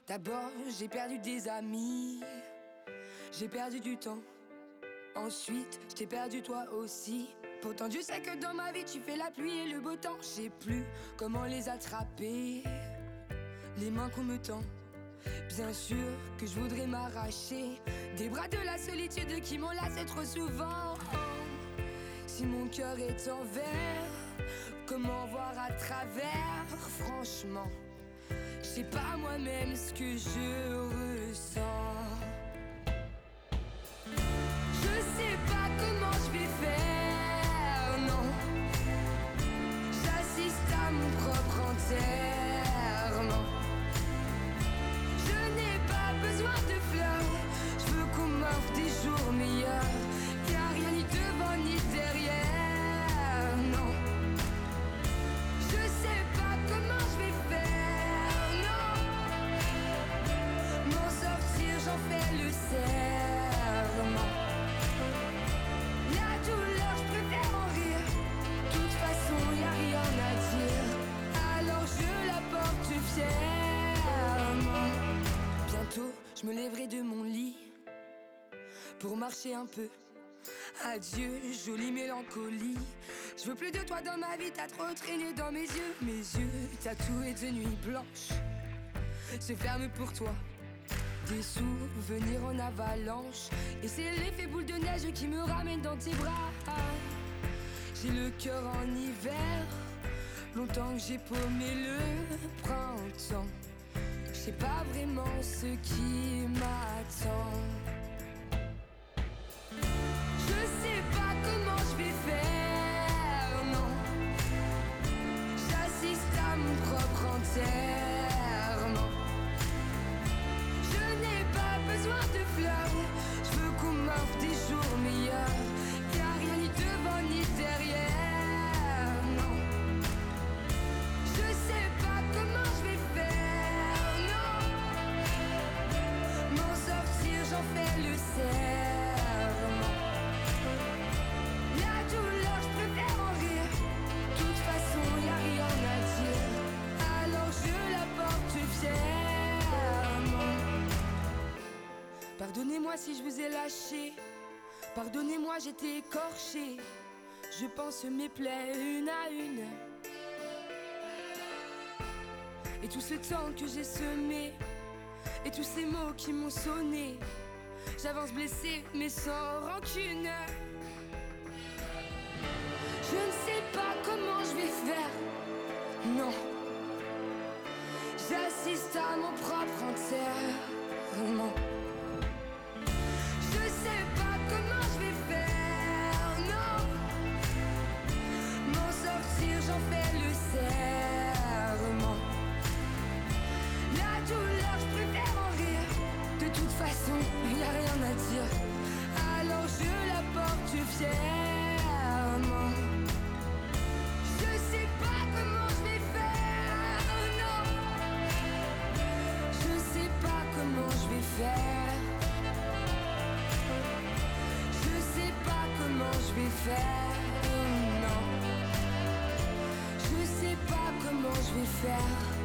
D'abord j'ai perdu des amis, j'ai perdu du temps. Ensuite je t'ai perdu toi aussi. Pourtant Dieu sait que dans ma vie tu fais la pluie et le beau temps. Je sais plus comment les attraper, les mains qu'on me tend. Bien sûr que je voudrais m'arracher des bras de la solitude qui m'enlacent trop souvent. Si mon cœur est en verre, comment voir à travers? Franchement, je sais pas moi-même ce que je ressens. Je sais pas comment je vais faire, non. J'assiste à mon propre enterrement. Je n'ai pas besoin de fleurs, je veux qu'on m'offre des jours meilleurs. Y'a rien ni devant ni derrière, non. Je sais pas comment je vais faire, non. M'en sortir, j'en fais le serment. La douleur, je préfère en rire. De toute façon, y'a rien à dire, alors je la porte fièrement. Bientôt, je me lèverai de mon lit pour marcher un peu. Adieu, jolie mélancolie. Je veux plus de toi dans ma vie, t'as trop traîné dans mes yeux. Mes yeux tatoués de nuit blanche se ferment pour toi. Des souvenirs en avalanche, et c'est l'effet boule de neige qui me ramène dans tes bras. J'ai le cœur en hiver, longtemps que j'ai paumé le printemps. Je sais pas vraiment ce qui m'attend. Je sais pas comment je vais faire, non. J'assiste à mon propre enterrement. Je n'ai pas besoin de fleurs, je veux qu'on m'offre des jours meilleurs. Y'a rien ni devant ni derrière, non. Je sais pas comment je vais faire, non. M'en sortir, j'en fais le serment. La douleur, je préfère en rire. De toute façon, y'a rien à dire, alors je la porte fièrement. Pardonnez-moi si je vous ai lâché, pardonnez-moi j'étais écorché. Je pense mes plaies une à une, et tout ce temps que j'ai semé, et tous ces mots qui m'ont sonné. J'avance blessé mais sans rancune. Je ne sais pas comment je vais faire, non. J'assiste à mon propre enterrement. Je sais pas comment je vais faire, non. M'en sortir, j'en fais le serment. La douleur, je préfère en rire. De toute façon, y'a rien à dire, alors je la porte fièrement. Je sais pas comment je vais faire, non. Je sais pas comment je vais faire. Je sais pas comment je vais faire, non. Je sais pas comment je vais faire.